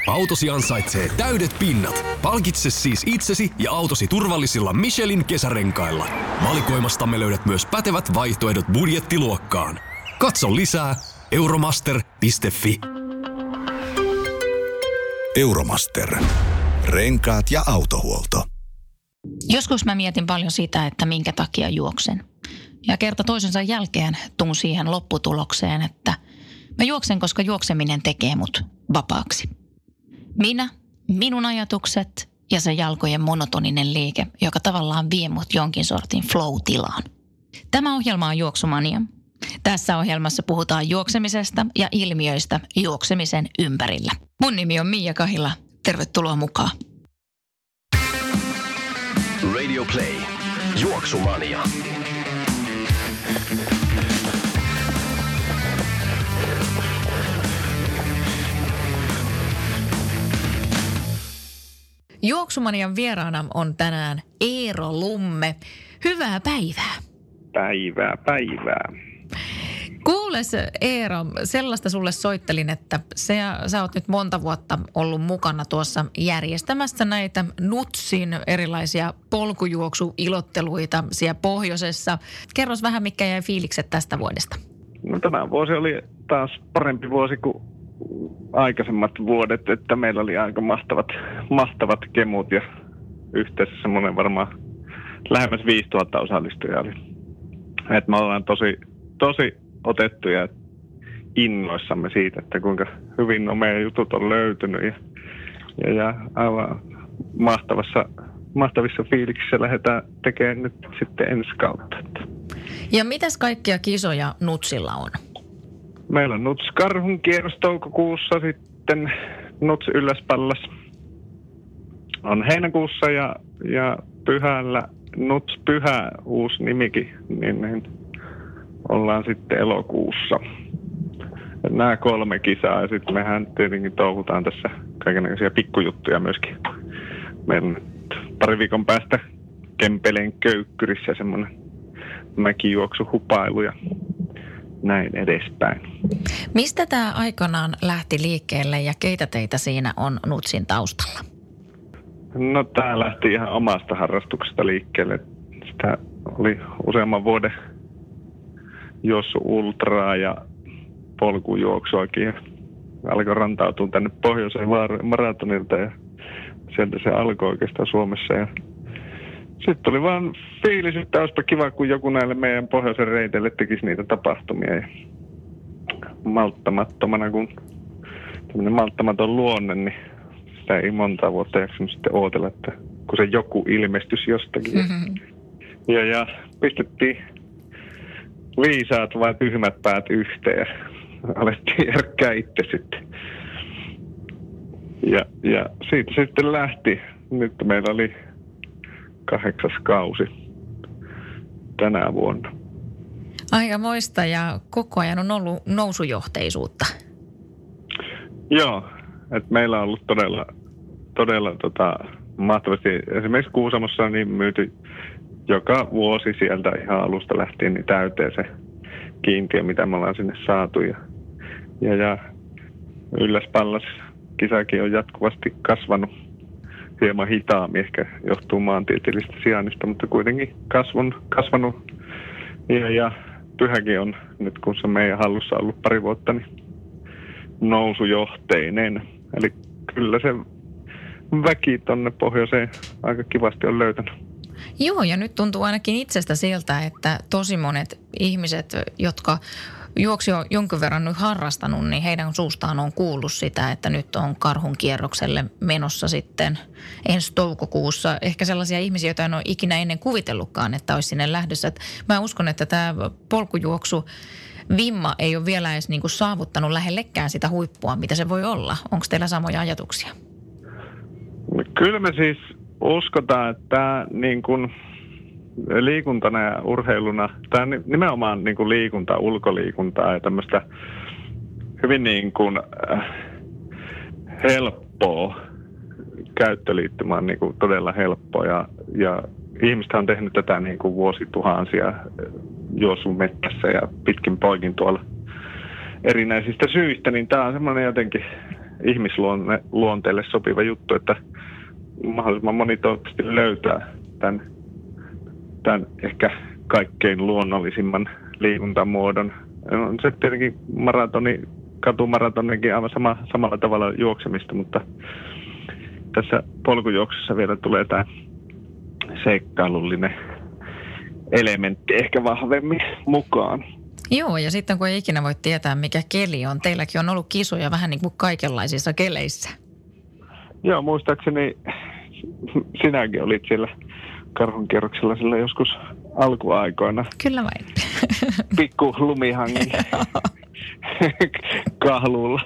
Autosi ansaitsee täydet pinnat. Palkitse siis itsesi ja autosi turvallisilla Michelin kesärenkailla. Valikoimastamme löydät myös pätevät vaihtoehdot budjettiluokkaan. Katso lisää euromaster.fi. Euromaster. Renkaat ja autohuolto. Joskus mä mietin paljon sitä, että minkä takia juoksen. Ja kerta toisensa jälkeen tuun siihen lopputulokseen, että mä juoksen, koska juokseminen tekee mut vapaaksi. Minä, minun ajatukset ja se jalkojen monotoninen liike, joka tavallaan vie mut jonkin sortin flow-tilaan. Tämä ohjelma on Juoksumania. Tässä ohjelmassa puhutaan juoksemisesta ja ilmiöistä juoksemisen ympärillä. Mun nimi on Miia Kahila. Tervetuloa mukaan. Radio Play. Juoksumania. Juoksumanian vieraana on tänään Eero Lumme. Hyvää päivää. Päivää. Kuules Eero, sellaista sulle soittelin, että sä oot nyt monta vuotta ollut mukana tuossa järjestämässä näitä NUTSin erilaisia polkujuoksuilotteluita siellä pohjoisessa. Kerros vähän, mitkä jäi fiilikset tästä vuodesta. No, tämä vuosi oli taas parempi vuosi kuin aikaisemmat vuodet, että meillä oli aika mahtavat kemut ja yhteensä semmoinen varmaan lähemmäs 5000 osallistujaa oli. Et me ollaan tosi otettuja innoissamme siitä, että kuinka hyvin meidän jutut on löytynyt ja aivan mahtavissa fiiliksissä lähdetään tekemään nyt sitten ensi kautta. Ja mitäs kaikkia kisoja NUTSilla on? Meillä on NUTS Karhun kierros toukokuussa, sitten NUTS Ylläspallas on heinäkuussa ja Pyhällä NUTS Pyhä, uusi nimikin, niin ollaan sitten elokuussa. Nämä 3 kisaa ja sitten mehän tietenkin touhutaan tässä kaikenlaisia pikkujuttuja myöskin. Meillä on pari viikon päästä Kempeleen Köykkyrissä semmoinen mäkijuoksuhupailu ja näin edespäin. Mistä tämä aikanaan lähti liikkeelle ja keitä teitä siinä on NUTSin taustalla? No, tämä lähti ihan omasta harrastuksesta liikkeelle. Sitä oli useamman vuoden juossut ultraa ja polkujuoksuakin. Alkoi rantautua tänne pohjoiseen maratonilta ja sieltä se alkoi oikeastaan Suomessa. Ja sitten tuli vaan fiilis, että olisipa kiva, kun joku näille meidän pohjoisen reiteille tekisi niitä tapahtumia. Ja malttamattomana, kun tämmöinen malttamaton luonne, niin sitä ei monta vuotta jaksanut sitten ootella, että kun se joku ilmestyisi jostakin. Mm-hmm. Ja pistettiin viisaat vai tyhmät päät yhteen ja alettiin järkkää itse sitten. Ja siitä sitten lähti. Nyt meillä oli 8. kausi tänä vuonna. Aikamoista ja koko ajan on ollut nousujohteisuutta. Joo, että meillä on ollut todella mahtavasti. Esimerkiksi Kuusamossa on niin myyty joka vuosi sieltä ihan alusta lähtien niin täyteen se kiintiö, mitä me ollaan sinne saatu. Ja Ylläspallas kisakin on jatkuvasti kasvanut hieman hitaammin, ehkä johtuu maantieteellisestä sijainnista, mutta kuitenkin kasvanut. Ja Pyhäkin on nyt, kun se meidän hallussa ollut pari vuotta, niin nousujohteinen. Eli kyllä se väki tonne pohjoiseen aika kivasti on löytänyt. Joo, ja nyt tuntuu ainakin itsestä siltä, että tosi monet ihmiset, jotka juoksi jo jonkin verran nyt harrastanut, niin heidän suustaan on kuullut sitä, että nyt on Karhun kierrokselle menossa sitten ensi toukokuussa. Ehkä sellaisia ihmisiä, joita en ole ikinä ennen kuvitellutkaan, että olisi sinne lähdössä. Mä uskon, että tämä polkujuoksu vimma ei ole vielä edes niin kuin saavuttanut lähellekään sitä huippua, mitä se voi olla. Onko teillä samoja ajatuksia? Kyllä me siis uskotaan, että tämä niin kuin liikuntana ja urheiluna, tämä nimenomaan niin kuin liikuntaa, ulkoliikuntaa ja tämmöistä hyvin niin kuin helppoa käyttöliittymä on niin kuin todella helppoa ja ihmiset on tehnyt tätä niin kuin vuosituhansia juossut mettässä ja pitkin poikin tuolla erinäisistä syistä, niin tämä on semmoinen jotenkin ihmisluonteelle sopiva juttu, että mahdollisimman moni toivottavasti löytää tämän ehkä kaikkein luonnollisimman liikuntamuodon. On se tietenkin katumaratonikin aivan samalla tavalla juoksemista, mutta tässä polkujuoksussa vielä tulee tämä seikkailullinen elementti ehkä vahvemmin mukaan. Joo, ja sitten kun ei ikinä voi tietää, mikä keli on. Teilläkin on ollut kisoja vähän niin kuin kaikenlaisissa keleissä. Joo, muistaakseni sinäkin olit siellä karhunkierroksella sillä joskus alkuaikoina. Kyllä vain. Pikku lumihangin kahluulla.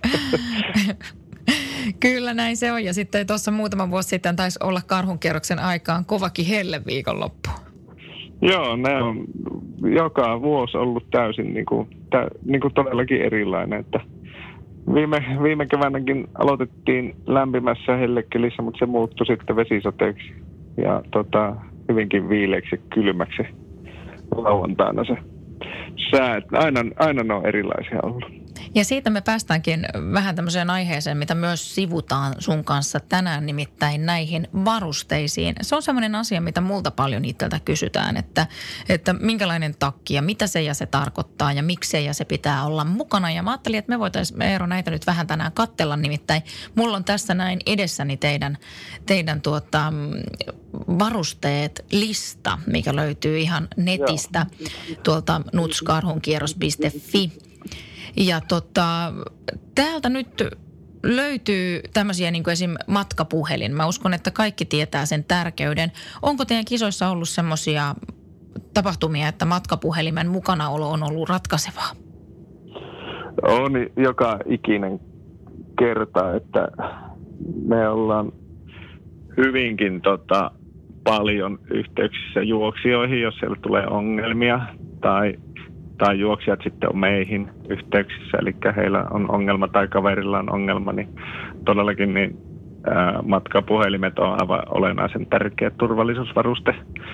Kyllä näin se on. Ja sitten tuossa muutama vuosi sitten taisi olla karhunkierroksen aikaan kovakin helleviikonloppu. Joo, ne on joka vuosi ollut täysin niin kuin todellakin erilainen. Että viime keväänäkin aloitettiin lämpimässä hellekelissä, mutta se muuttui sitten vesisateeksi ja hyvinkin viileäksi ja kylmäksi lauantaina se sää. Aina ne on erilaisia ollut. Ja siitä me päästäänkin vähän tämmöiseen aiheeseen, mitä myös sivutaan sun kanssa tänään, nimittäin näihin varusteisiin. Se on semmoinen asia, mitä multa paljon itseltä kysytään, että minkälainen takki ja mitä se ja se tarkoittaa ja miksei ja se pitää olla mukana. Ja mä ajattelin, että me voitaisiin, Eero, näitä nyt vähän tänään katsella, nimittäin mulla on tässä näin edessäni teidän varusteet lista, mikä löytyy ihan netistä tuolta nutskarhunkierros.fi. Ja täältä nyt löytyy tämmöisiä niin kuin esim. Matkapuhelin. Mä uskon, että kaikki tietää sen tärkeyden. Onko teidän kisoissa ollut semmoisia tapahtumia, että matkapuhelimen mukanaolo on ollut ratkaisevaa? On joka ikinen kerta, että me ollaan hyvinkin paljon yhteyksissä juoksijoihin, jos siellä tulee ongelmia tai juoksijat sitten on meihin yhteyksissä, eli heillä on ongelma tai kaverilla on ongelma, niin todellakin matkapuhelimet on aivan olennaisen tärkeä turvallisuusvaruste,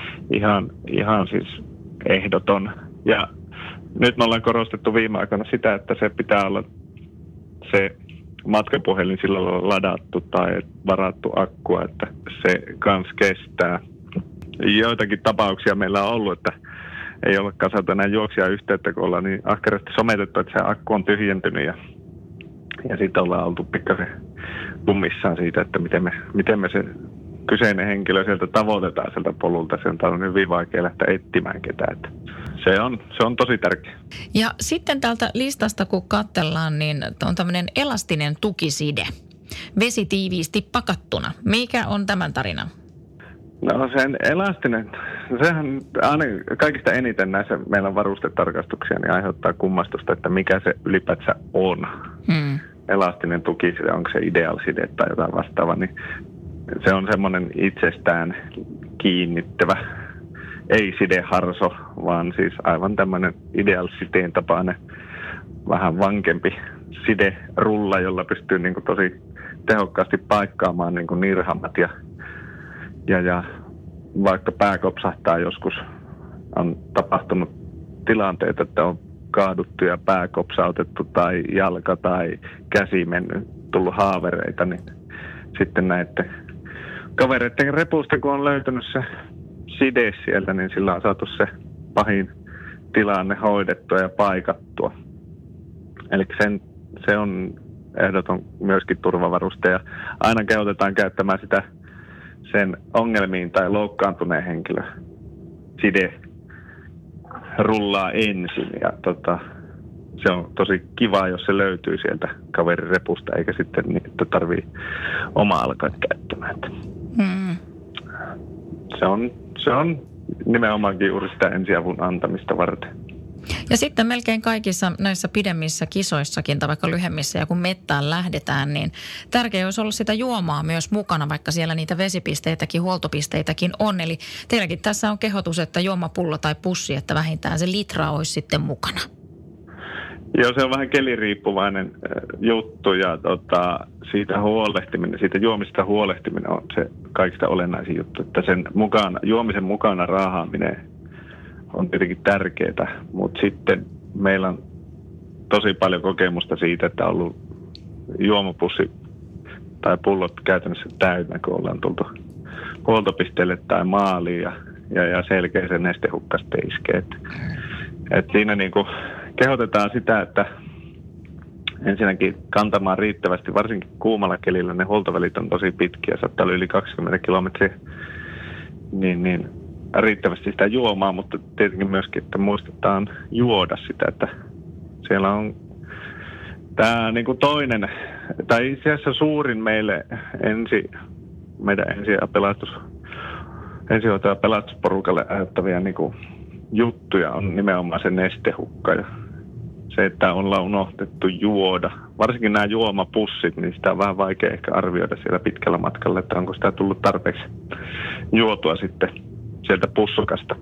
ihan siis ehdoton. Ja nyt me ollaan korostettu viime aikoina sitä, että se pitää olla se matkapuhelin sillä lailla ladattu tai varattu akkua, että se kans kestää. Joitakin tapauksia meillä on ollut, että ei olekaan saatu enää juoksia yhteyttä, kun ollaan niin ahkerasti sometettu, että se akku on tyhjentynyt ja sitten ollaan oltu pikkasen kummissaan siitä, että miten me se kyseinen henkilö sieltä tavoitetaan sieltä polulta. Se on hyvin vaikea lähteä etsimään ketään. Se on tosi tärkeä. Ja sitten täältä listasta, kun katsellaan, niin on tämmöinen elastinen tukiside. Vesi tiiviisti pakattuna. Mikä on tämän tarina? No sen elastinen, sehän aina kaikista eniten näissä meillä varustetarkastuksia niin aiheuttaa kummastusta, että mikä se ylipäätään on. Elastinen tukiside, onko se ideal-side tai jotain vastaavaa, niin se on semmoinen itsestään kiinnittävä, ei sideharso, vaan siis aivan tämmöinen ideal-siteen tapainen vähän vankempi siderulla, jolla pystyy niin kuin tosi tehokkaasti paikkaamaan niin kuin nirhammat ja vaikka pää kopsahtaa joskus, on tapahtunut tilanteita, että on kaaduttu ja pää kopsautettu tai jalka tai käsi mennyt, tullut haavereita, niin sitten näette kavereiden repusta, kun on löytynyt se side sieltä, niin sillä on saatu se pahin tilanne hoidettua ja paikattua. Eli se on ehdoton myöskin turvavaruste ja aina kehotetaan käyttämään sitä sen ongelmiin tai loukkaantuneen henkilö side rullaa ensin ja se on tosi kiva, jos se löytyy sieltä kaverin repusta eikä sitten niin, että tarvii oma alkaa käyttämään. Se on nimenomaankin juuri sitä ensiavun antamista varten. Ja sitten melkein kaikissa näissä pidemmissä kisoissakin tai vaikka lyhyemmissä ja kun mettään lähdetään, niin tärkeää olisi olla sitä juomaa myös mukana, vaikka siellä niitä vesipisteitäkin, huoltopisteitäkin on. Eli teilläkin tässä on kehotus, että juomapullo tai pussi, että vähintään se litra olisi sitten mukana. Joo, se on vähän keliriippuvainen juttu ja siitä huolehtiminen, siitä juomista huolehtiminen on se kaikista olennaisin juttu, että sen juomisen mukana raahaaminen on tietenkin tärkeää, mutta sitten meillä on tosi paljon kokemusta siitä, että on ollut juomapussi tai pullot käytännössä täynnä, kun ollaan tultu huoltopisteelle tai maaliin ja selkeä se nestehukka sitten iskee. Et siinä niinku kehotetaan sitä, että ensinnäkin kantamaan riittävästi, varsinkin kuumalla kelillä ne huoltovälit on tosi pitkiä, saattaa olla yli 20 kilometriä, niin riittävästi sitä juomaa, mutta tietenkin myöskin, että muistetaan juoda sitä, että siellä on tämä niinku toinen, tai itse asiassa suurin meille meidän ensihoito- ja pelastusporukalle aiheuttavia niinku juttuja on nimenomaan se nestehukka ja se, että ollaan unohtettu juoda. Varsinkin nämä juomapussit, niin sitä on vähän vaikea ehkä arvioida siellä pitkällä matkalla, että onko sitä tullut tarpeeksi juotua sitten sieltä pussukasta.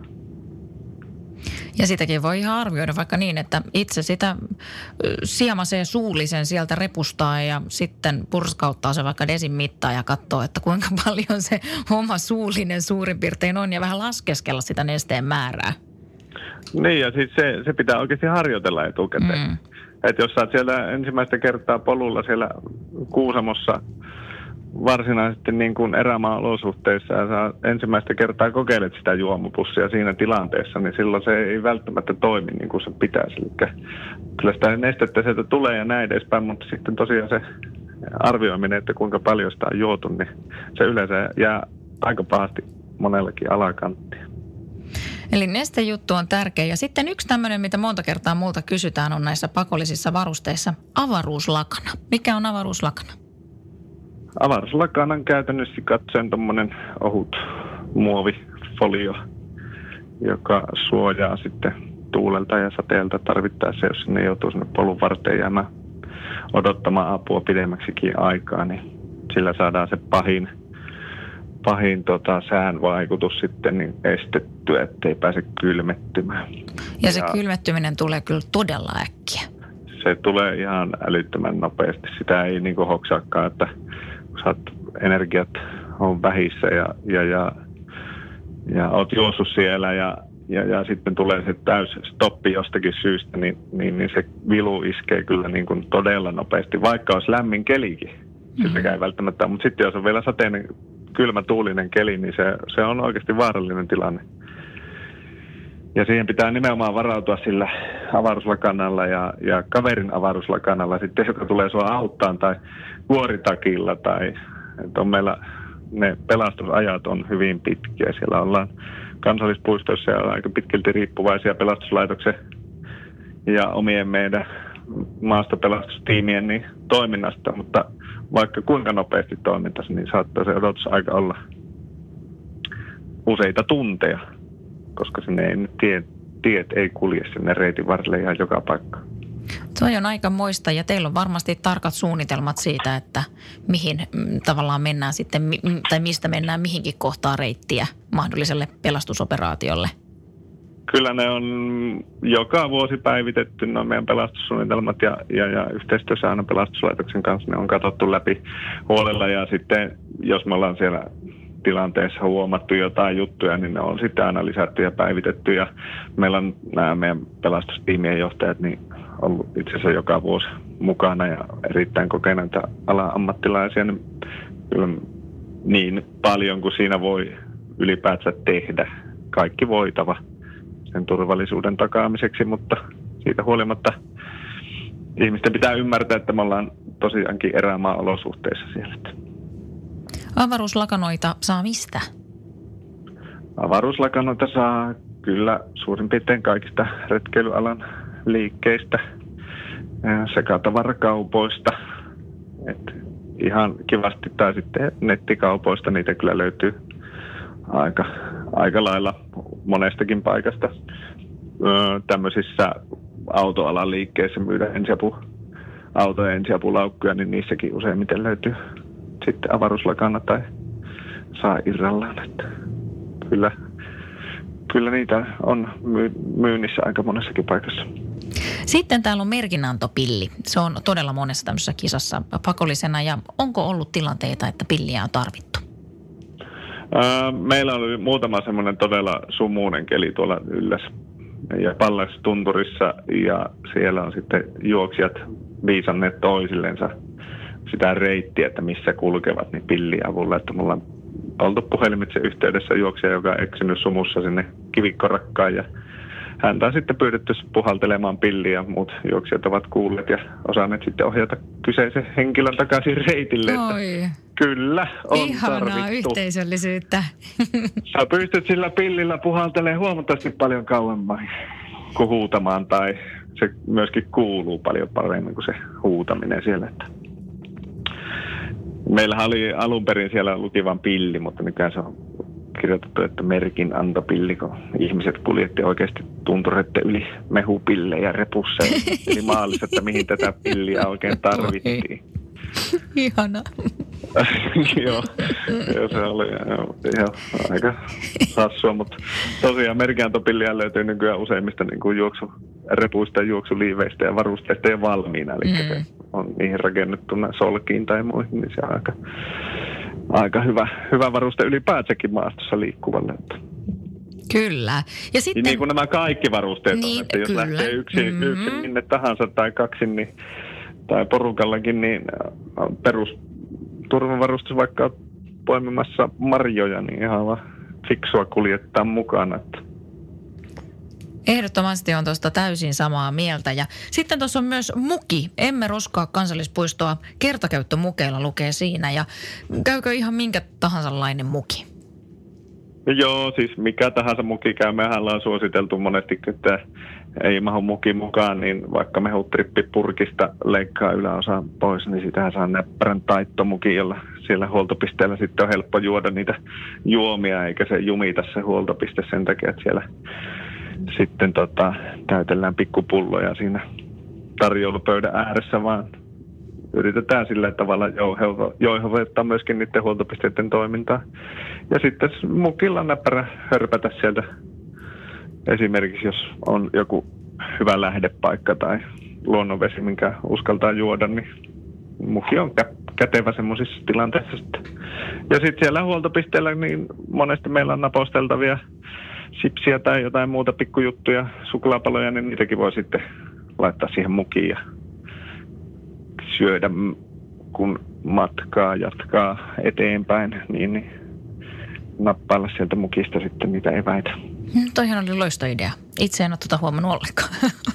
Ja sitäkin voi ihan arvioida vaikka niin, että itse sitä siemasee suullisen sieltä repustaa ja sitten purskauttaa se vaikka desin mittaan ja katsoo, että kuinka paljon se oma suullinen suurin piirtein on ja vähän laskeskella sitä nesteen määrää. Niin ja siis se pitää oikeasti harjoitella etukäteen. Että jos sä oot siellä ensimmäistä kertaa polulla siellä Kuusamossa varsinaisesti niin kuin erämaa-olosuhteissa ja sä ensimmäistä kertaa kokeilet sitä juomapussia siinä tilanteessa, niin silloin se ei välttämättä toimi niin kuin se pitäisi. Eli kyllä sitä nestettä sieltä tulee ja näin edespäin, mutta sitten tosiaan se arvioiminen, että kuinka paljon sitä on juotu, niin se yleensä jää aika pahasti monellakin alakanttiin. Eli nestejuttu on tärkeä. Ja sitten yksi tämmöinen, mitä monta kertaa multa kysytään, on näissä pakollisissa varusteissa avaruuslakana. Mikä on avaruuslakana? Avaruuslakanan käytännössä katsoen tommonen ohut muovifolio, joka suojaa sitten tuulelta ja sateelta tarvittaessa, jos sinne joutuu sinne polun varteen jäämään odottamaan apua pidemmäksikin aikaa, niin sillä saadaan se pahin sään vaikutus sitten niin estettyä, ettei pääse kylmettymään. Ja se kylmettyminen tulee kyllä todella äkkiä. Se tulee ihan älyttömän nopeasti. Sitä ei niin kuin hoksaakaan, että kun sä oot energiat on vähissä ja oot juossut siellä ja sitten tulee se täys stoppi jostakin syystä, niin se vilu iskee kyllä niin kuin todella nopeasti, vaikka olisi lämmin kelikin. Siltäkään ei välttämättä, mutta sitten jos on vielä sateinen kylmä tuulinen keli, niin se on oikeasti vaarallinen tilanne. Ja siihen pitää nimenomaan varautua sillä avaruuslakanalla ja kaverin avaruuslakanalla sitten, joka tulee sua auttaan tai kuoritakilla tai että on meillä ne pelastusajat on hyvin pitkiä. Siellä ollaan kansallispuistoissa ja aika pitkälti riippuvaisia pelastuslaitoksen ja omien meidän maastopelastustiimien niin toiminnasta, mutta vaikka kuinka nopeasti toimintaisi, niin saattaa se odotusaika olla useita tunteja, koska sinne ei tiet ei kulje sinne reitin varrelle ihan joka paikka. Toi on aika moista ja teillä on varmasti tarkat suunnitelmat siitä, että mihin tavallaan mennään sitten, tai mistä mennään mihinkin kohtaan reittiä mahdolliselle pelastusoperaatiolle. Kyllä ne on joka vuosi päivitetty, ne on meidän pelastussuunnitelmat ja yhteistyössä aina pelastuslaitoksen kanssa ne on katsottu läpi huolella ja sitten jos me ollaan siellä tilanteessa huomattu jotain juttuja, niin ne on sitten aina lisätty ja päivitetty ja meillä on nämä meidän pelastustiimien johtajat niin ollut itse asiassa joka vuosi mukana ja erittäin kokeneita ala-ammattilaisia, niin kyllä niin paljon kuin siinä voi ylipäätään tehdä, kaikki voitava sen turvallisuuden takaamiseksi, mutta siitä huolimatta ihmisten pitää ymmärtää, että me ollaan tosiaankin erämaa-olosuhteissa siellä. Avaruuslakanoita saa mistä? Avaruuslakanoita saa kyllä suurin piirtein kaikista retkeilyalan liikkeistä sekä tavarakaupoista. Et ihan kivasti tai sitten nettikaupoista niitä kyllä löytyy aika lailla monestakin paikasta. Tämmöisissä autoalan liikkeissä myydään autojen ensiapulaukkuja, niin niissäkin useimmiten löytyy sitten avaruuslakana tai saa irrallaan. Että kyllä niitä on myynnissä aika monessakin paikassa. Sitten täällä on merkinantopilli. Se on todella monessa tämmöisessä kisassa pakollisena. Ja onko ollut tilanteita, että pilliä on tarvittu? Meillä oli muutama semmoinen todella sumuinen keli tuolla ylläs ja Pallas-tunturissa ja siellä on sitten juoksijat viisanneet toisillensa sitä reittiä, että missä kulkevat niin pillin avulla. Että mulla on oltu puhelimitse yhteydessä juoksija, joka on eksynyt sumussa sinne kivikkorakkaan ja häntä on sitten pyydetty puhaltelemaan pilliä ja muut juoksijat ovat kuulleet ja osanneet sitten ohjata kyseisen henkilön takaisin reitille. Oi. Kyllä, on Ihanaa tarvittu. yhteisöllisyyttä. Sä pystyt sillä pillillä puhaltelemaan huomattavasti paljon kauemmin kuin huutamaan tai se myöskin kuuluu paljon paremmin kuin se huutaminen siellä. Meillähän oli alun perin siellä lukivan pilli, mutta nykyään se on kirjoitettu, että merkin antopilli, kun ihmiset kuljetti oikeasti tuntureiden yli mehupillejä repussa. Eli maalissa, että mihin tätä pilliä oikein tarvittiin. Ihana. Joo, se oli ihan aika hassua, mutta tosiaan merkiantopilliä löytyy nykyään useimmista niin kuin repuista, juoksuliiveistä ja varusteista ja valmiina. Eli se on niihin rakennettuna solkiin tai muihin, niin se on aika hyvä varuste ylipäätänsäkin maastossa liikkuvalle. Kyllä. Ja sitten niin kuin nämä kaikki varusteet niin, on, että jos kyllä. lähtee yksin minne tahansa tai kaksin niin, tai porukallakin, niin perusturvavarustus vaikka on poimimassa marjoja, niin ihan vaan fiksua kuljettaa mukana. Ehdottomasti on tuosta täysin samaa mieltä. Ja sitten tuossa on myös muki. Emme roskaa kansallispuistoa. Kertakäyttömukeilla lukee siinä. Ja käykö ihan minkä tahansa-lainen muki? Joo, siis mikä tahansa muki käy. Mehän on suositeltu monesti, että ei mahu muki mukaan, niin vaikka mehutrippi purkista leikkaa yläosa pois, niin sitähän saa näppärän taittomuki, jolla siellä huoltopisteellä sitten on helppo juoda niitä juomia, eikä se jumita se huoltopiste sen takia, että siellä sitten täytellään pikkupulloja siinä tarjoulupöydän ääressä, vaan yritetään sillä tavalla jouhevoittaa myöskin niiden huoltopisteiden toimintaa. Ja sitten mukilla on näppärä hörpätä sieltä. Esimerkiksi jos on joku hyvä lähdepaikka tai luonnonvesi, minkä uskaltaa juoda, niin muki on kätevä semmoisissa tilanteissa sitten. Ja sitten siellä huoltopisteellä niin monesti meillä on naposteltavia sipsiä tai jotain muuta pikkujuttuja, suklaapaloja, niin niitäkin voi sitten laittaa siihen mukiin ja syödä, kun matkaa jatkaa eteenpäin, niin nappailla sieltä mukista sitten niitä eväitä. Toihan oli loistoidea. Itse en ole tuota huomannut ollenkaan.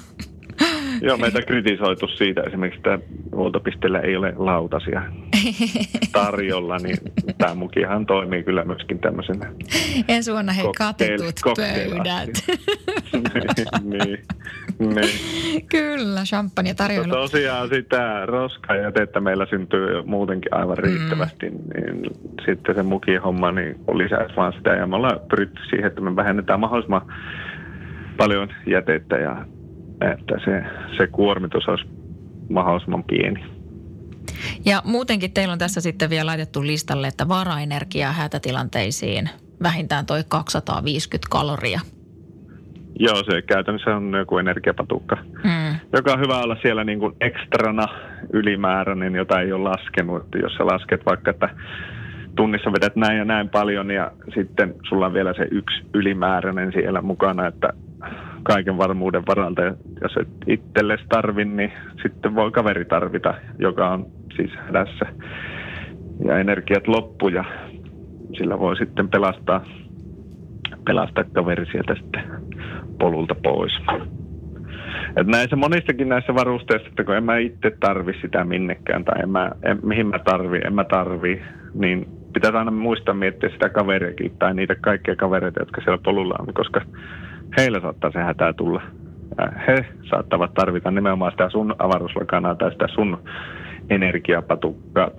Joo, meitä kritisoitu siitä esimerkiksi, että huoltopisteellä ei ole lautasia tarjolla, niin tämä mukihan toimii kyllä myöskin tämmöisenä. Ensi vuonna katetut pöydät. niin. Kyllä, champagne tarjoilu. Tosiaan sitä roskajätettä meillä syntyy muutenkin aivan riittävästi, niin sitten se mukihomma niin lisäisi vaan sitä. Ja me ollaan pyritty siihen, että me vähennetään mahdollisimman paljon jätettä ja että se kuormitus olisi mahdollisimman pieni. Ja muutenkin teillä on tässä sitten vielä laitettu listalle, että varaenergiaa hätätilanteisiin vähintään toi 250 kaloria. Joo, se käytännössä on joku energiapatukka, joka on hyvä olla siellä niin kuin ekstrana ylimääräinen, jota ei ole laskenut. Että jos sä lasket vaikka, että tunnissa vedät näin ja näin paljon ja sitten sulla on vielä se yksi ylimääräinen siellä mukana, että kaiken varmuuden varalta, jos et itsellesi tarvi, niin sitten voi kaveri tarvita, joka on siis hädässä ja energiat loppu ja sillä voi sitten pelastaa kaveri sieltä sitten polulta pois. Et näissä monistakin näissä varusteissa, että kun en mä itse tarvi sitä minnekään tai mihin mä tarvii, niin pitäisi aina muistaa miettiä sitä kaveriakin tai niitä kaikkia kavereita, jotka siellä polulla on, koska heillä saattaa se hätää tulla. He saattavat tarvita nimenomaan sitä sun avaruuslakanaa tai sitä sun energiapatukkaa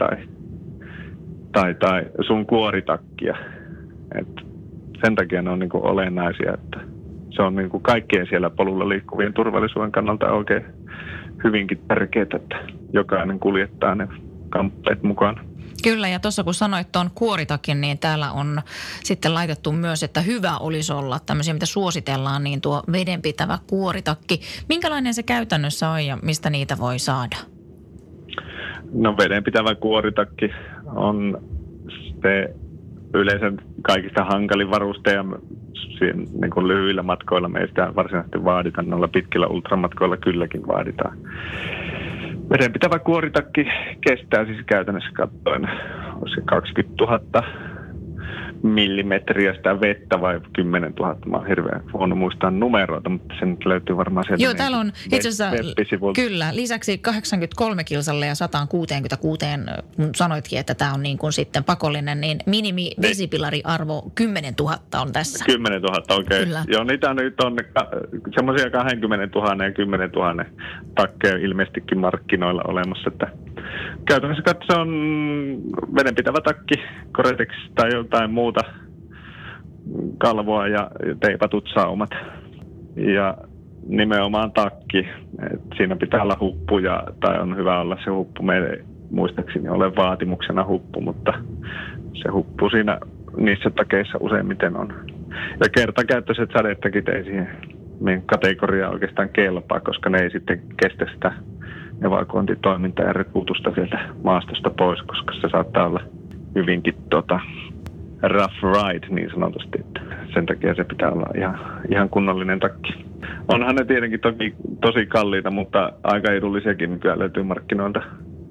tai sun kuoritakkia. Et sen takia ne on niinku olennaisia, että se on niinku kaikkien siellä polulla liikkuvien turvallisuuden kannalta oikein hyvinkin tärkeää, että jokainen kuljettaa ne kamppeet mukana. Kyllä, ja tuossa kun sanoit tuon kuoritakin, niin täällä on sitten laitettu myös, että hyvä olisi olla tämmöisiä, mitä suositellaan, niin tuo vedenpitävä kuoritakki. Minkälainen se käytännössä on ja mistä niitä voi saada? No vedenpitävä kuoritakki on se yleensä kaikista hankalin varuste ja niin kuin lyhyillä matkoilla me ei sitä varsinaisesti vaadita, noilla pitkillä ultramatkoilla kylläkin vaaditaan. Vedenpitävä kuoritakki kestää siis käytännössä katsoen, olisi se 20 000 millimetriä sitä vettä vai 10 000. Mä oon hirveän huono muistaa numeroita, mutta se nyt löytyy varmaan sieltä. Joo, täällä on itse asiassa, kyllä, lisäksi 83 kilsalle ja 166, kun sanoitkin, että tämä on niin kuin sitten pakollinen, niin minimivesipilariarvo 10 000 on tässä. 10 000, okei. Okay. Joo, niitä nyt on semmoisia 20 000 ja 10 000 takkeja ilmeisestikin markkinoilla olemassa, että käytännössä katsoen vedenpitävä takki, Gore-Tex tai jotain muuta, kalvoa ja teipatut saumat. Ja nimenomaan takki. Et siinä pitää olla huppu, tai on hyvä olla se huppu. Meillä ei muistaakseni ole vaatimuksena huppu, mutta se huppu siinä niissä takeissa useimmiten on. Ja kertakäyttöiset sadetakit ei siihen meidän kategoriaan oikeastaan kelpaa, koska ne ei sitten kestä sitä evakuointitoimintaa ja repuutusta sieltä maastosta pois, koska se saattaa olla hyvinkin rough ride niin sanotusti. Sen takia se pitää olla ihan kunnollinen takki. Onhan ne tietenkin tosi kalliita, mutta aika edullisiakin nykyään löytyy markkinoilta.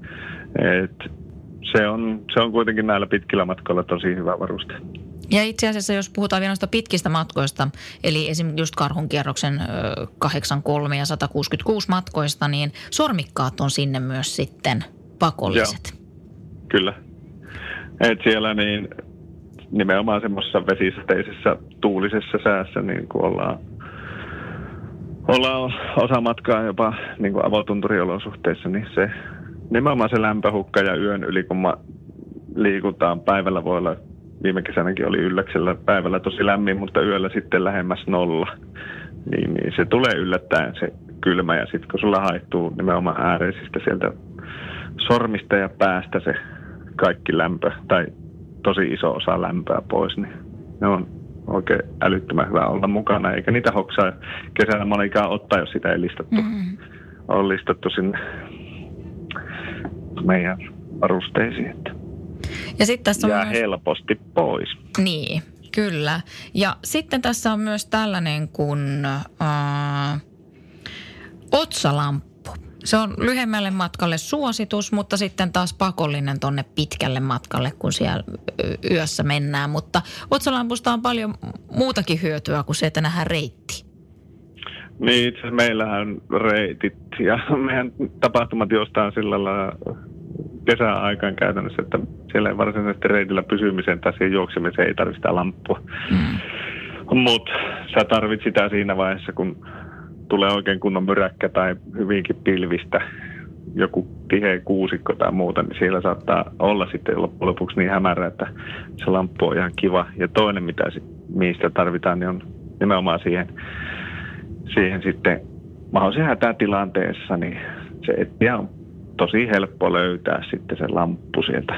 Se on kuitenkin näillä pitkillä matkoilla tosi hyvä varuste. Ja itse asiassa, jos puhutaan vielä noista pitkistä matkoista, eli esimerkiksi just Karhunkierroksen 83 ja 166 matkoista, niin sormikkaat on sinne myös sitten pakolliset. Joo, kyllä. Siellä niin nimenomaan semmoisessa vesisateisessa tuulisessa säässä, niin kun ollaan osa matkaa jopa niin kuin avotunturiolosuhteissa, niin se nimenomaan se lämpöhukka ja yön yli, kun liikutaan päivällä voi olla. Viime kesänäkin oli Ylläksellä päivällä tosi lämmin, mutta yöllä sitten lähemmäs 0. Niin se tulee yllättäen se kylmä. Ja sitten kun sulla haittuu nimenomaan ääreisistä sieltä sormista ja päästä se kaikki lämpö tai tosi iso osa lämpöä pois, niin ne on oikein älyttömän hyvä olla mukana. Eikä niitä hoksaa kesällä monikaan ottaa, jos sitä ei listattu. On listattu sinne meidän varusteisiin. Ja sitten tässä on jää helposti pois. Niin, kyllä. Ja sitten tässä on myös tällainen kuin otsalamppu. Se on lyhyemmälle matkalle suositus, mutta sitten taas pakollinen tonne pitkälle matkalle, kun siellä yössä mennään. Mutta otsalampusta on paljon muutakin hyötyä kuin se, että nähdään reitti. Niin, itse asiassa meillähän on reitit ja meidän tapahtumat jostain sillä lailla kesäaikaan käytännössä, että siellä ei varsinaisesti reitillä pysymiseen tai siihen juoksemiseen ei tarvitse sitä lamppua. Mutta sä tarvit sitä siinä vaiheessa, kun tulee oikein kunnon myräkkä tai hyvinkin pilvistä, joku tiheä kuusikko tai muuta, niin siellä saattaa olla sitten loppujen lopuksi niin hämärä, että se lamppu on ihan kiva. Ja toinen, mistä tarvitaan, niin on nimenomaan siihen sitten mahdollisen hätätilanteessa, niin se etsiä on tosi helppo löytää sitten se lamppu sieltä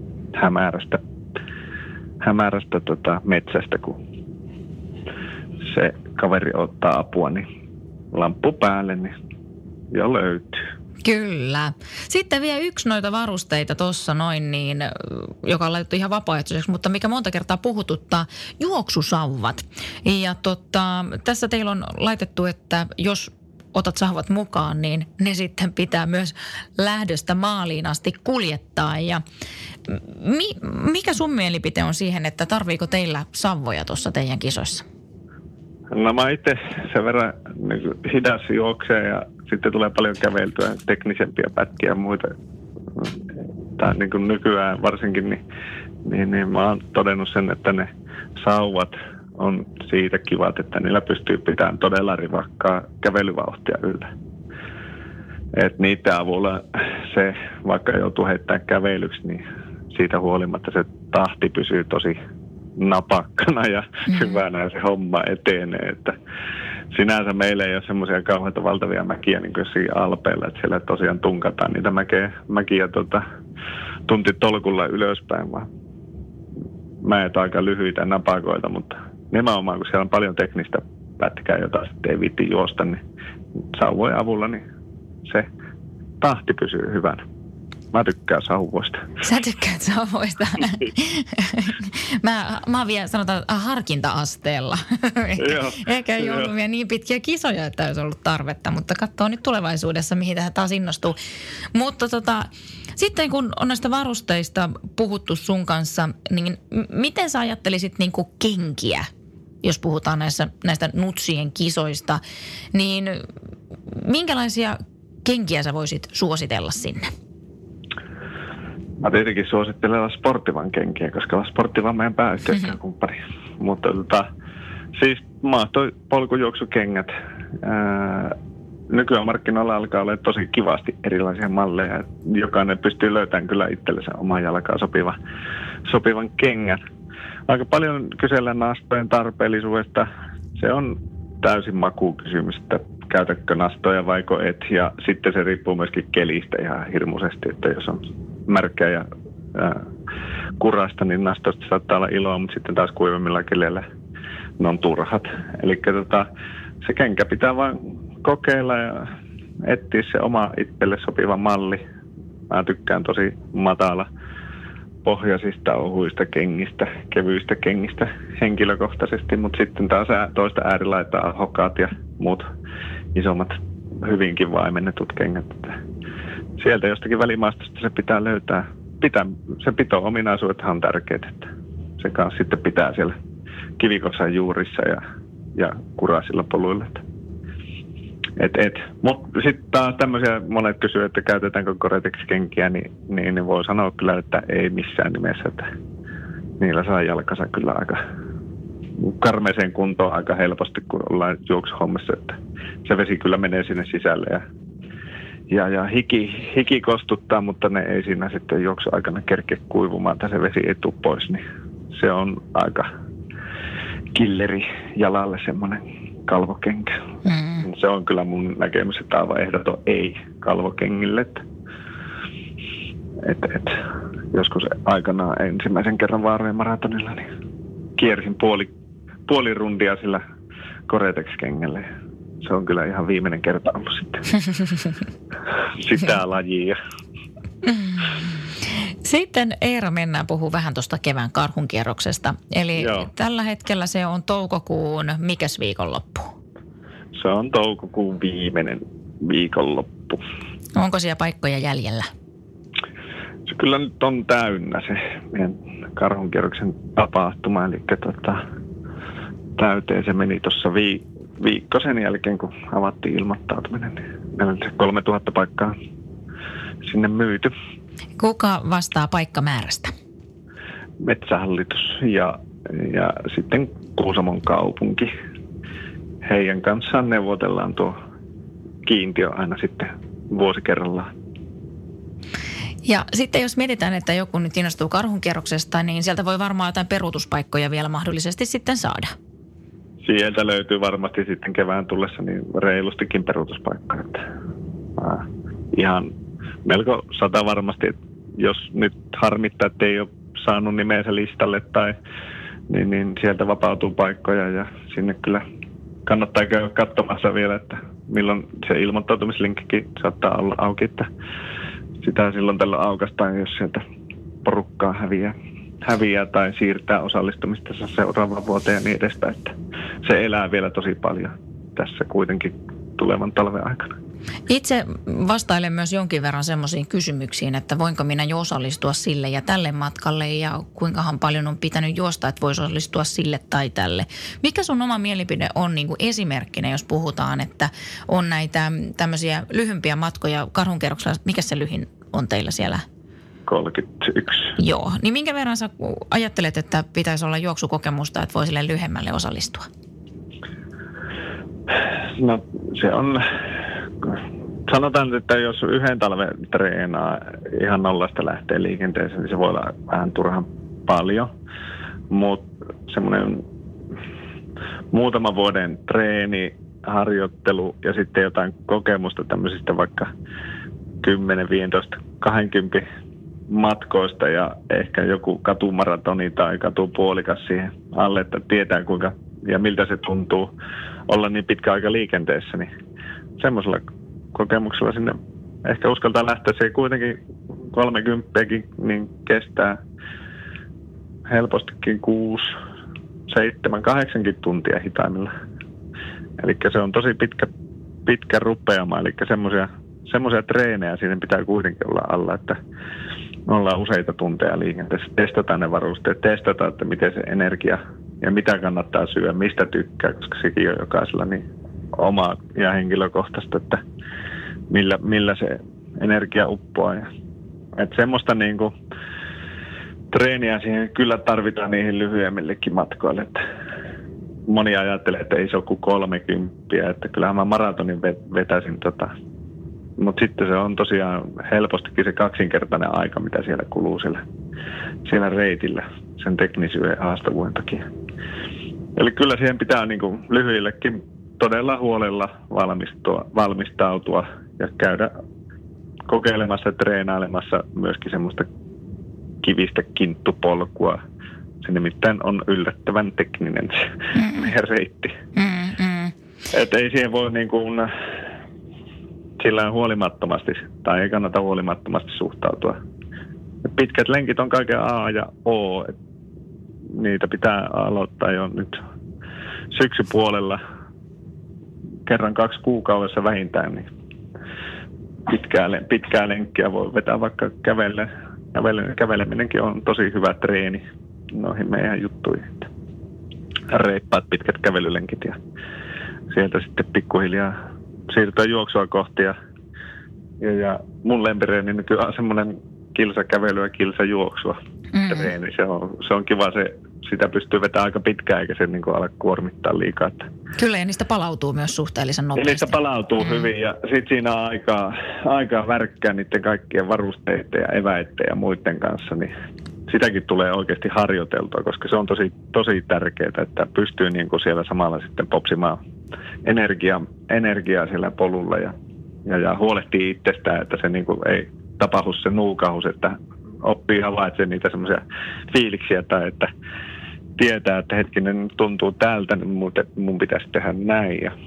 hämärästä metsästä, kun se kaveri ottaa apua, niin lamppu päälle, niin jo löytyy. Kyllä. Sitten vielä yksi noita varusteita tuossa noin, niin, joka on laitettu ihan vapaaehtoiseksi, mutta mikä monta kertaa puhututtaa, juoksusauvat. Ja tässä teillä on laitettu, että jos otat sauvat mukaan, niin ne sitten pitää myös lähdöstä maaliin asti kuljettaa. Ja mikä sun mielipite on siihen, että tarviiko teillä sauvoja tuossa teidän kisoissa? No mä itse sen verran niin hidas juoksee ja sitten tulee paljon käveltyä, teknisempiä pätkiä ja muita. Tai niin kuin nykyään varsinkin, niin mä oon todennut sen, että ne sauvat on siitä kivat, että niillä pystyy pitämään todella rivakkaa kävelyvauhtia yllä. Et niiden avulla se, vaikka joutuu heittämään kävelyksi, niin siitä huolimatta se tahti pysyy tosi napakkana ja hyvänä ja se homma etenee. Että sinänsä meillä ei ole semmoisia kauheita valtavia mäkiä niin kuin siinä Alpeilla, että siellä tosiaan tunkataan niitä mäkiä tuntitolkulla ylöspäin, vaan mäet aika lyhyitä napakoita, mutta nimenomaan kun siellä on paljon teknistä pätkää, jota sitten ei viitti juosta, niin sauvojen avulla niin se tahti pysyy hyvänä. Mä tykkään sauvoista. Sä tykkäät sauvoista. mä oon vielä sanotaan harkinta-asteella. Eikä ei ollut vielä niin pitkiä kisoja, että olisi ollut tarvetta, mutta katsoo nyt tulevaisuudessa, mihin tähän taas innostuu. Mutta sitten kun on näistä varusteista puhuttu sun kanssa, niin miten sä ajattelisit niin kuin kenkiä, jos puhutaan näistä nutsien kisoista, niin minkälaisia kenkiä sä voisit suositella sinne? Mä tietenkin suosittelen sporttivan kenkiä, koska sporttivan meidän pääyhteistyökumppani. Mutta siis polkujuoksukengät. Nykyään markkinoilla alkaa olla tosi kivasti erilaisia malleja. Jokainen pystyy löytämään kyllä itsellensä oman jalkaan sopivan kengän. Aika paljon kysellään nastojen tarpeellisuudesta. Se on täysin makukysymys, että käytätkö nastoja vaiko et. Ja sitten se riippuu myöskin kelistä ihan hirmuisesti, että jos on märkää ja kurasta, niin nastoista saattaa olla iloa, mutta sitten taas kuivemmilla keleillä ne on turhat. Eli se kenkä pitää vain kokeilla ja etsiä se oma itselle sopiva malli. Mä tykkään tosi matala pohjaisista, ohuista kengistä, kevyistä kengistä henkilökohtaisesti, mutta sitten taas toista äärilaitaa hokaat ja muut isommat hyvinkin vaimennetut kengät. Sieltä jostakin välimaastosta se pitää löytää. Se pito-ominaisuudethan on tärkeät, että se kanssa sitten pitää siellä kivikoksan juurissa ja kuraisilla poluilla. Mutta sitten taas tämmöisiä monet kysyy, että käytetäänkö Gore-Tex-kenkiä, niin voi sanoa kyllä, että ei missään nimessä, että niillä saa jalkansa kyllä aika karmeeseen kuntoon aika helposti, kun ollaan juoksuhommissa, että se vesi kyllä menee sinne sisälle ja hiki kostuttaa, mutta ne ei siinä sitten juoksuaikana kerkeä kuivumaan, että se vesi ei tule pois, niin se on aika killeri jalalle semmoinen kalvokenkä. Se on kyllä mun näkemys, että aivan ehdoton ei kalvokengille. Joskus aikanaan ensimmäisen kerran Vaarojen maratonilla niin kiersin puoli rundia sillä Gore-Tex-kengällä. Se on kyllä ihan viimeinen kerta ollut sitten sitä lajia. Sitten Eera mennään puhuu vähän tuosta kevään karhunkierroksesta. Eli tällä hetkellä se on toukokuun mikäs viikonloppu? Se on toukokuun viimeinen viikonloppu. Onko siellä paikkoja jäljellä? Se kyllä nyt on täynnä se meidän karhunkierroksen tapahtuma. Eli täyteen se meni tuossa viikko sen jälkeen, kun avattiin ilmoittautuminen. Meillä on se 3000 paikkaa sinne myyty. Kuka vastaa paikkamäärästä? Metsähallitus ja sitten Kuusamon kaupunki. Heidän kanssaan neuvotellaan tuo kiintiö aina sitten vuosi kerrallaan. Ja sitten jos mietitään, että joku nyt innostuu karhunkierroksesta, niin sieltä voi varmaan jotain peruutuspaikkoja vielä mahdollisesti sitten saada. Sieltä löytyy varmasti sitten kevään tullessa niin reilustikin peruutuspaikkoja. Ihan melko 100 varmasti, että jos nyt harmittaa, että ei ole saanut nimeensä listalle niin sieltä vapautuu paikkoja ja sinne kyllä kannattaa käydä katsomassa vielä, että milloin se ilmoittautumislinkkikin saattaa olla auki, että sitä silloin tällä aukastaan, jos sieltä porukkaa häviää tai siirtää osallistumista seuraavaan vuoteen ja niin edespäin, että se elää vielä tosi paljon tässä kuitenkin tulevan talven aikana. Itse vastailen myös jonkin verran semmoisiin kysymyksiin, että voinko minä jo osallistua sille ja tälle matkalle ja kuinkahan paljon on pitänyt juosta, että voisi osallistua sille tai tälle. Mikä sun oma mielipide on niin kuin esimerkkinä, jos puhutaan, että on näitä tämmöisiä lyhympiä matkoja karhunkierroksella, mikä se lyhin on teillä siellä? 31. Joo, niin minkä verran sä ajattelet, että pitäisi olla juoksukokemusta, että voi sille lyhyemmälle osallistua? No se on, sanotaan, että jos yhden talven treenaa ihan nollasta lähtee liikenteeseen, niin se voi olla vähän turhan paljon. Mutta semmoinen muutaman vuoden treeni, harjoittelu ja sitten jotain kokemusta tämmöisistä vaikka 10, 15, 20 matkoista ja ehkä joku katumaratoni tai katupuolikas siihen alle, että tietää kuinka ja miltä se tuntuu olla niin pitkä aika liikenteessä, niin semmoisella kokemuksella sinne ehkä uskaltaa lähteä. Se kuitenkin 30kin niin kestää helpostikin 6, 7, 8 tuntia hitaimmilla. Eli se on tosi pitkä rupeama, eli semmoisia treenejä siinä pitää kuitenkin olla alla, että me ollaan useita tunteja liikenteessä. Testataan ne varusteet, testataan, että miten se energia ja mitä kannattaa syödä, mistä tykkää, koska sekin on jokaisella niin oma ja henkilökohtaista, että millä se energia uppoaa. Että semmoista niinku treeniä siihen kyllä tarvitaan niihin lyhyemmillekin matkoille. Että moni ajattelee, että ei se ole kuin 30, että kyllähän mä maratonin vetäisin mutta sitten se on tosiaan helpostikin se 2-kertainen aika, mitä siellä kuluu siellä reitillä sen teknisyyden haastavuuden takia. Eli kyllä siihen pitää niinku lyhyillekin todella huolella valmistautua ja käydä kokeilemassa ja treenailemassa myöskin semmoista kivistä kinttupolkua. Se nimittäin on yllättävän tekninen se meidän reitti. Että ei siihen voi niin kuin sillä huolimattomasti, tai ei kannata huolimattomasti suhtautua. Pitkät lenkit on kaiken A ja O. Niitä pitää aloittaa jo nyt syksypuolella kerran 2 kuukaudessa vähintään. Niin pitkää lenkkiä voi vetää vaikka käveleminenkin on tosi hyvä treeni noihin meidän juttuihin. Reippaat pitkät kävelylenkit ja sieltä sitten pikkuhiljaa siirtyä juoksua kohti. Ja mun lempireeni nykyään on semmoinen kilsakävely ja kilsajuoksua treeni. Se on kiva, sitä pystyy vetämään aika pitkään eikä se niin kuin ala kuormittaa liikaa. Kyllä, ja niistä palautuu myös suhteellisen nopeasti. Ja niistä palautuu hyvin ja sitten siinä on aikaa värkkää niiden kaikkien varusteiden ja eväiden ja muiden kanssa, niin sitäkin tulee oikeasti harjoiteltua, koska se on tosi tärkeää, että pystyy niin kuin siellä samalla sitten popsimaan energiaa siellä polulla ja huolehtii itsestään, että se niin kuin ei tapahdu se nuukahus, että oppii havaitsemaan niitä semmoisia fiiliksiä tai että tietää, että hetkinen tuntuu täältä, niin mun pitäisi tehdä näin. Ja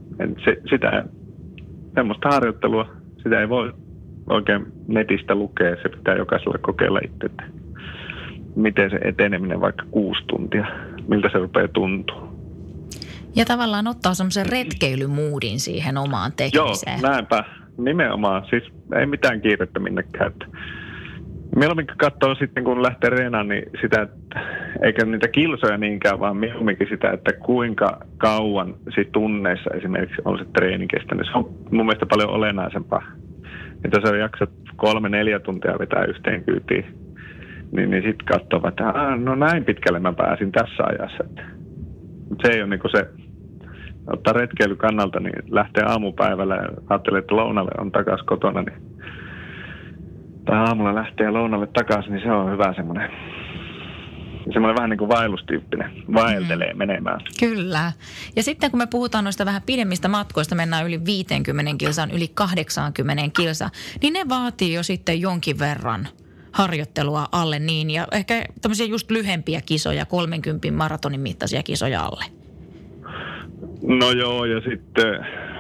semmoista harjoittelua, sitä ei voi oikein netistä lukea, se pitää jokaisella kokeilla itse, että miten se eteneminen vaikka 6 tuntia, miltä se rupeaa tuntua. Ja tavallaan ottaa semmoisen retkeilymuudin siihen omaan tekemiseen. Joo, näinpä. Nimenomaan. Siis ei mitään kiirettä minnekään. Mieluummin katsoo sitten, kun lähtee reenaan, niin sitä, että eikä niitä kilsoja niinkään, vaan mieluumminkin sitä, että kuinka kauan siitä tunneissa esimerkiksi on se treeni kestänyt. Se on mun mielestä paljon olennaisempaa. Että jos jaksat 3-4 tuntia vetää yhteen kyytiin, niin sitten katsoo, että no näin pitkälle mä pääsin tässä ajassa. Se ei ole niin kuin se, ottaa retkeily kannalta, niin lähtee aamupäivällä ja ajattelee, että lounalle on takaisin kotona, niin tai aamulla lähtee lounalle takaisin, niin se on hyvä semmoinen vähän niin kuin vaellustyyppinen, vaeltelee menemään. Kyllä. Ja sitten kun me puhutaan noista vähän pidemmistä matkoista, mennään yli 50 kilsaan, yli 80 kilsaa, niin ne vaatii jo sitten jonkin verran harjoittelua alle niin, ja ehkä tämmöisiä just lyhempiä kisoja, 30 maratonin mittaisia kisoja alle. No joo, ja sitten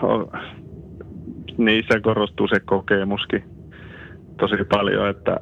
niissä korostuu se kokemuskin tosi paljon, että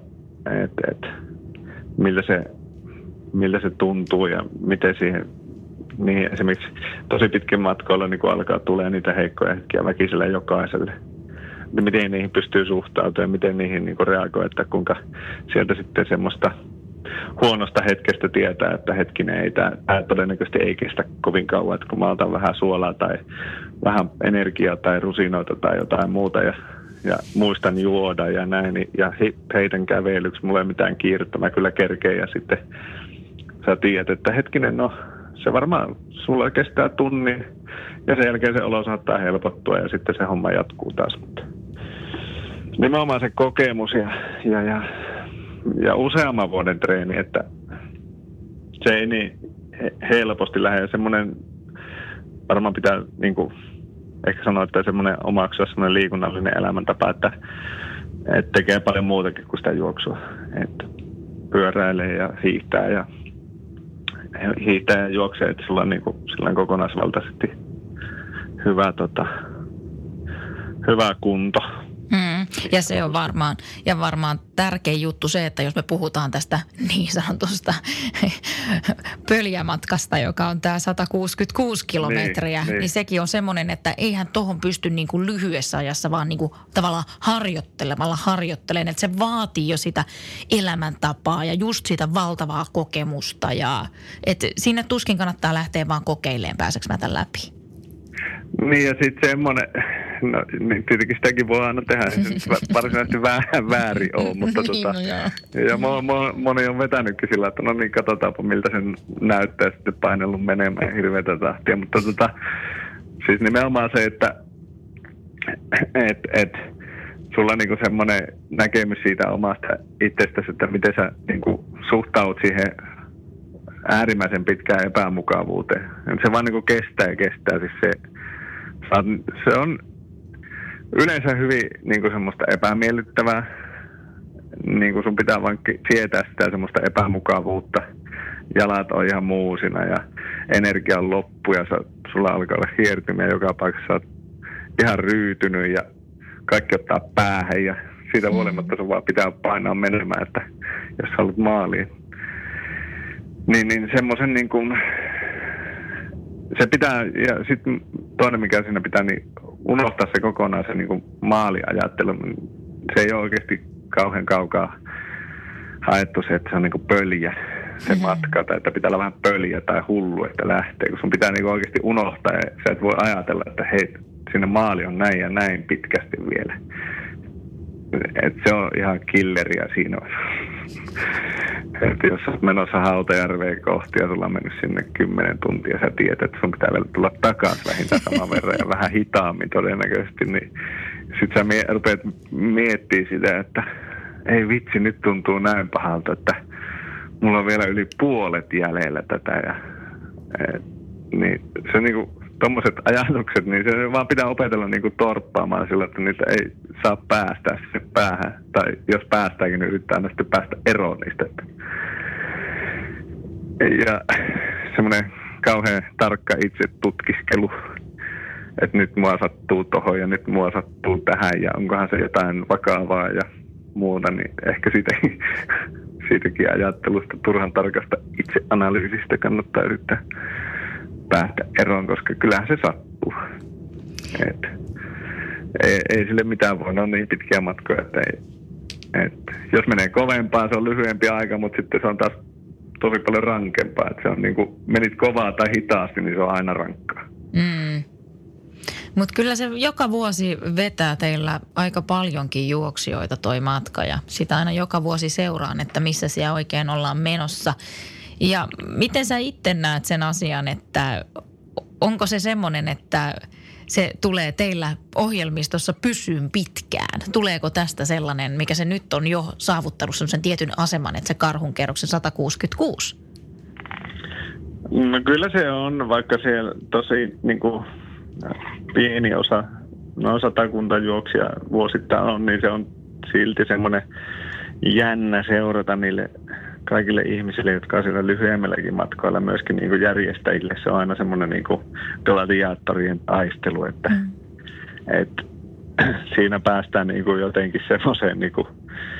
miltä se tuntuu ja miten niihin esimerkiksi tosi pitkin matkoilla niin kun alkaa tulee niitä heikkoja hetkiä väkisellä jokaiselle. Miten niihin pystyy suhtautumaan ja miten niihin niin reagoi, että kuinka sieltä sitten semmoista huonosta hetkestä tietää, että hetkinen ei tämä todennäköisesti ei kestä kovin kauan, että kun mä otan vähän suolaa tai vähän energiaa tai rusinoita tai jotain muuta ja muistan juoda ja näin ja heitän kävelyksi, mulla ei mitään kiirettä, mä kyllä kerkeen ja sitten sä tiedät, että hetkinen, no se varmaan sulla kestää tunnin ja sen jälkeen se olo saattaa helpottua ja sitten se homma jatkuu taas, mutta nimenomaan se kokemus ja useamman vuoden treeni, että se ei niin helposti lähde. Semmoinen, varmaan pitää niin kuin, ehkä sanoa, että semmoinen omaksua semmoinen liikunnallinen elämäntapa, että tekee paljon muutakin kuin sitä juoksua. Että pyöräilee ja hiihtää ja juoksee, että sillä on, niin kuin, sillä on kokonaisvaltaisesti hyvä kunto. Ja se on varmaan tärkein juttu se, että jos me puhutaan tästä niin sanotusta pöljämatkasta, joka on tämä 166 kilometriä, niin sekin on semmoinen, että eihän tohon pysty niin kuin lyhyessä ajassa vaan niin kuin tavallaan harjoittelemaan, että se vaatii jo sitä elämäntapaa ja just sitä valtavaa kokemusta ja että sinne tuskin kannattaa lähteä vaan kokeilemaan, pääseekö mä tämän läpi. Niin ja sitten semmoinen, no niin tietenkin sitäkin voi aina tehdä, ei se varsinaisesti väärin ole, mutta ja moni on vetänytkin sillä, että no niin katsotaanpa miltä sen näyttää sitten painellut menemään hirveätä tahtia, mutta siis nimenomaan se, että sulla on niinku semmoinen näkemys siitä omasta itsestäsi, että miten sä niinku suhtaudut siihen äärimmäisen pitkään epämukavuuteen. Se vaan niinku kestää. Siis se on yleensä hyvin niinku semmoista epämiellyttävää. Niinku sun pitää vaan sietää sitä semmoista epämukavuutta. Jalat on ihan muusina ja energia on loppu ja sulla alkaa olla hiertymiä joka paikassa. Sä oot ihan ryytynyt ja kaikki ottaa päähän ja siitä huolimatta sun vaan pitää painaa menemään, että jos haluat maaliin. Niin semmoisen niin kuin, se pitää, ja sitten toinen mikä siinä pitää, niin unohtaa se kokonaan se niin kuin maaliajattelu. Se ei ole oikeasti kauhean kaukaa haettu se, että se on niin kuin pöljä se matka, tai että pitää olla vähän pöljä tai hullu, että lähtee, kun sun pitää niin kuin oikeasti unohtaa, ja sä et voi ajatella, että hei, sinne maali on näin ja näin pitkästi vielä. Et se on ihan killeriä siinä. Että jos olet menossa Hautajärveen kohti ja sulla on mennyt sinne 10 tuntia, sä tiedät, että sun pitää vielä tulla takaisin vähintään saman verran ja vähän hitaammin todennäköisesti, niin sit sä rupeat miettimään sitä, että ei vitsi, nyt tuntuu näin pahalta, että mulla on vielä yli puolet jäljellä tätä ja niin se niinku tommoset ajatukset, niin se vaan pitää opetella niinku torppaamaan sillä, että niitä ei saa päästä sinne päähän. Tai jos päästäänkin, niin yrittää aina sitten päästä eroon niistä. Ja semmoinen kauhean tarkka itse tutkiskelu, että nyt mua sattuu tohon ja nyt mua sattuu tähän ja onkohan se jotain vakavaa ja muuta, niin ehkä siitäkin ajattelusta turhan tarkasta itseanalyysistä kannattaa yrittää päästä eroon, koska kyllähän se sattuu. Ei sille mitään voi, ne on niin pitkiä matkoja, että jos menee kovempaa, se on lyhyempi aika, mutta sitten se on taas tosi paljon rankempaa. Että se on niin kuin, menit kovaa tai hitaasti, niin se on aina rankkaa. Mutta kyllä se joka vuosi vetää teillä aika paljonkin juoksijoita toi matka ja sitä aina joka vuosi seuraan, että missä siellä oikein ollaan menossa. Ja miten sä itse näet sen asian, että onko se semmoinen, että se tulee teillä ohjelmistossa pysyyn pitkään? Tuleeko tästä sellainen, mikä se nyt on jo saavuttanut sellaisen tietyn aseman, että se karhunkerroksen 166? No kyllä se on, vaikka siellä tosi niin kuin pieni osa, no 100 juoksia vuosittain on, niin se on silti semmoinen jännä seurata niille kaikille ihmisille, jotka on siellä lyhyemmälläkin matkoilla, myöskin niin kuin järjestäjille. Se on aina semmoinen niin kuin gladiaattorien taistelu, että siinä päästään niin kuin jotenkin semmoiseen niin kuin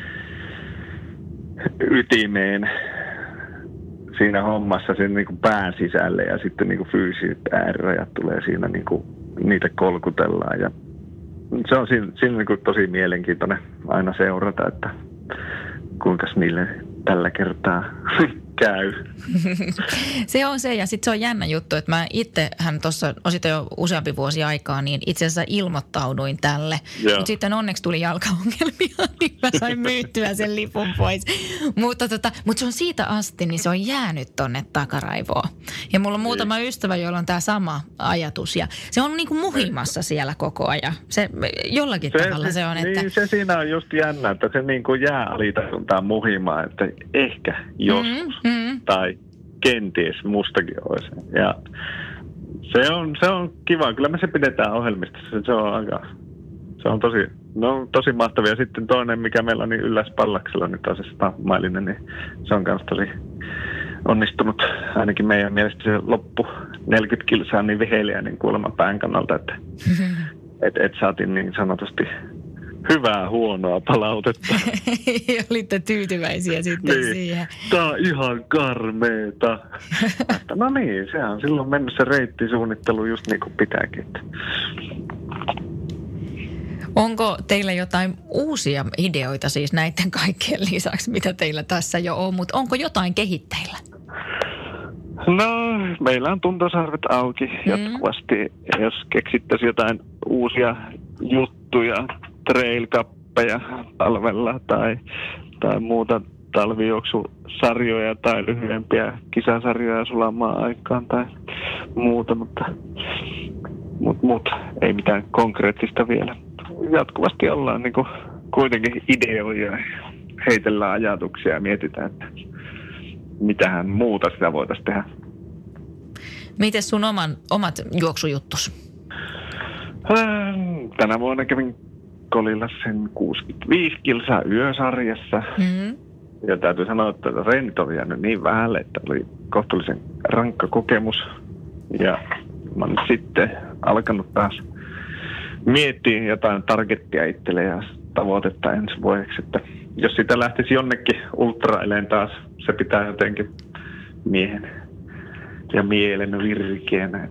ytimeen siinä hommassa sen niin kuin pään sisälle ja sitten niin kuin fyysiset äärirajat tulee siinä, niin kuin, niitä kolkutellaan ja se on siinä niin kuin tosi mielenkiintoinen aina seurata, että kuinka niille tällä kertaa käy. Se on se ja sitten se on jännä juttu, että mä itsehän tuossa on sitten jo useampi vuosi aikaa, niin itse asiassa ilmoittauduin tälle. Mutta sitten onneksi tuli jalkaongelmia, niin mä sain myyttyä sen lipun pois. Mutta se on siitä asti, niin se on jäänyt tonne takaraivoon. Ja mulla on muutama ystävä, joilla on tämä sama ajatus ja se on niinku muhimassa siellä koko ajan. Se jollakin tavalla se on, että... Niin, se siinä on just jännä, että se niinku jää alitajuntaan muhimaan, että ehkä joskus. Tai kenties mustakin olisi. Ja se on kiva. Kyllä me se pidetään ohjelmistossa. Se on tosi mahtavia. Sitten toinen, mikä meillä on niin Ylläs-Pallaksella, niin taas se 100-mailinen, niin se on myös tosi onnistunut. Ainakin meidän mielestä se loppu 40 kilsaa niin viheliä niin kuulemma pään kannalta, että et saatiin niin sanotusti hyvää huonoa palautetta. Olitte tyytyväisiä sitten niin. siihen. Tää on ihan karmeeta. No niin, se on silloin mennyt se reittisuunnittelu just niin kuin pitääkin. Onko teillä jotain uusia ideoita siis näiden kaikkien lisäksi, mitä teillä tässä jo on, mutta onko jotain kehitteillä? No, meillä on tuntosarvet auki jatkuvasti. Jos keksittäisiin jotain uusia juttuja, trail-kappeja talvella tai muuta talvijuoksusarjoja tai lyhyempiä kisasarjoja sulamaan aikaan tai muuta, mutta ei mitään konkreettista vielä. Jatkuvasti ollaan niin kuin kuitenkin ideoja ja heitellään ajatuksia ja mietitään, että mitähän muuta sitä voitaisiin tehdä. Miten sun omat juoksujuttus? Tänä vuonna kävin Kolilla sen 65 kilsaa yösarjassa. Ja täytyy sanoa, että reenit oli jäänyt niin vähälle, että oli kohtuullisen rankka kokemus. Ja mä oon sitten alkanut taas miettiä jotain targettia itselle ja tavoitetta ensi vuodeksi, että jos sitä lähtisi jonnekin ultraileen taas, se pitää jotenkin miehen ja mielen virkeänä.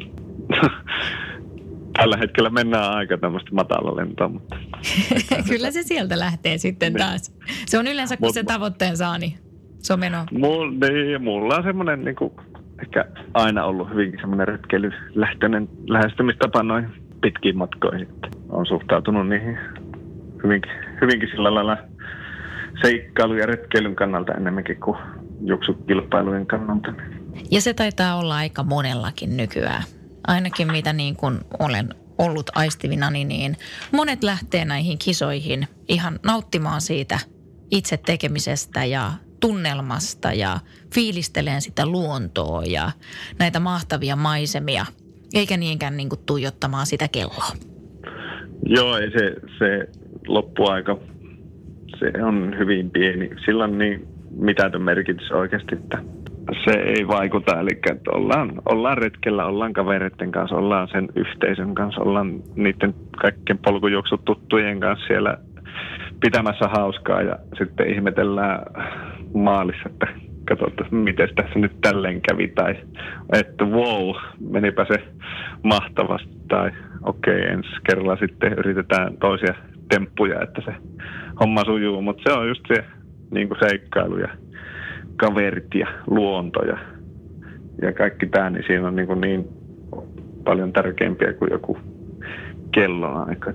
Tällä hetkellä mennään aika tämmöistä matalalentoa, mutta... Kyllä se sieltä lähtee sitten taas. Se on yleensä, kun se tavoitteen saa, niin se on menoa. Mulla on semmoinen niin kuin, ehkä aina ollut hyvinkin semmoinen retkeilylähtöinen lähestymistapa noihin pitkiin matkoihin. Olen suhtautunut niihin hyvinkin sillä lailla seikkailu- ja retkeilyn kannalta enemmänkin kuin juoksukilpailujen kannalta. Ja se taitaa olla aika monellakin nykyään. Ainakin mitä niin kuin olen ollut aistivinani, niin monet lähtee näihin kisoihin ihan nauttimaan siitä itse tekemisestä ja tunnelmasta ja fiilisteleen sitä luontoa ja näitä mahtavia maisemia, eikä niinkään niin kuin tuijottamaan sitä kelloa. Joo, ei se loppuaika, se on hyvin pieni. Sillä on niin mitätön merkitys oikeasti, että se ei vaikuta. Eli että ollaan retkellä, ollaan kavereiden kanssa, ollaan sen yhteisön kanssa, ollaan niiden kaikkien polkujuoksututtujen kanssa siellä pitämässä hauskaa ja sitten ihmetellään maalissa, että katsotaan, miten tässä nyt tälleen kävi tai että wow, menipä se mahtavasti tai okei, ensi kerralla sitten yritetään toisia temppuja, että se homma sujuu, mutta se on just se niin kuin seikkailu ja kaverit ja luonto ja kaikki tämä, niin siinä on niin paljon tärkeämpiä kuin joku kellonaika.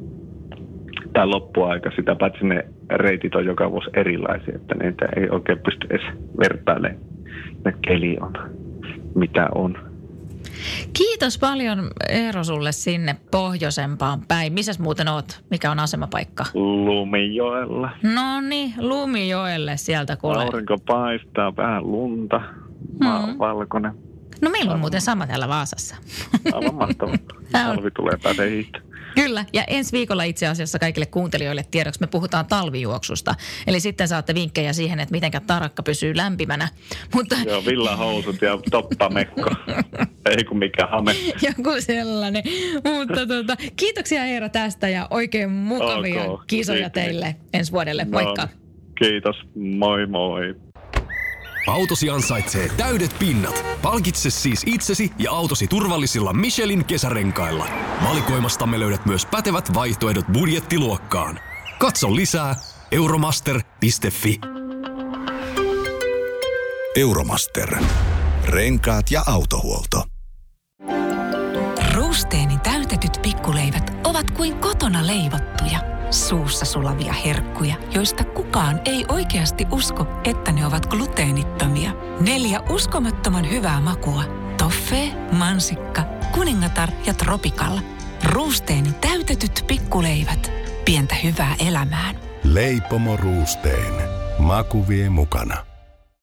Tai loppuaika, sitä paitsi ne reitit on joka vuosi erilaisia, että niitä ei oikein pysty edes vertailemaan. Ne keli on, mitä on. Kiitos paljon Eero sulle sinne pohjoisempaan päin. Missäs muuten oot? Mikä on asemapaikka? Lumijoella. No niin, Lumijoelle sieltä kuulee. Aurinko paistaa, vähän lunta, maa on valkoinen. No meillä on muuten sama täällä Vaasassa. Aivan mahtavaa. Talvi tulee pääsee hiihtä. Kyllä, ja ensi viikolla itse asiassa kaikille kuuntelijoille tiedoksi me puhutaan talvijuoksusta. Eli sitten saatte vinkkejä siihen, että mitenkä tarakka pysyy lämpimänä. Mutta... Joo, villahousut ja toppamekko. Ei kun mikä hame. Joku sellainen. Mutta kiitoksia Eero tästä ja oikein mukavia kisoja teille ensi vuodelle. Moikka. No, kiitos, moi moi. Autosi ansaitsee täydet pinnat. Palkitse siis itsesi ja autosi turvallisilla Michelin kesärenkailla. Valikoimastamme löydät myös pätevät vaihtoehdot budjettiluokkaan. Katso lisää euromaster.fi. Euromaster. Renkaat ja autohuolto. Ruusteeni täytetyt pikkuleivät ovat kuin kotona leivottuja. Suussa sulavia herkkuja, joista kukaan ei oikeasti usko, että ne ovat gluteenittomia. 4 uskomattoman hyvää makua. Toffee, mansikka, kuningatar ja tropikal. Ruusteeni täytetyt pikkuleivät. Pientä hyvää elämään. Leipomo Ruusteen. Maku vie mukana.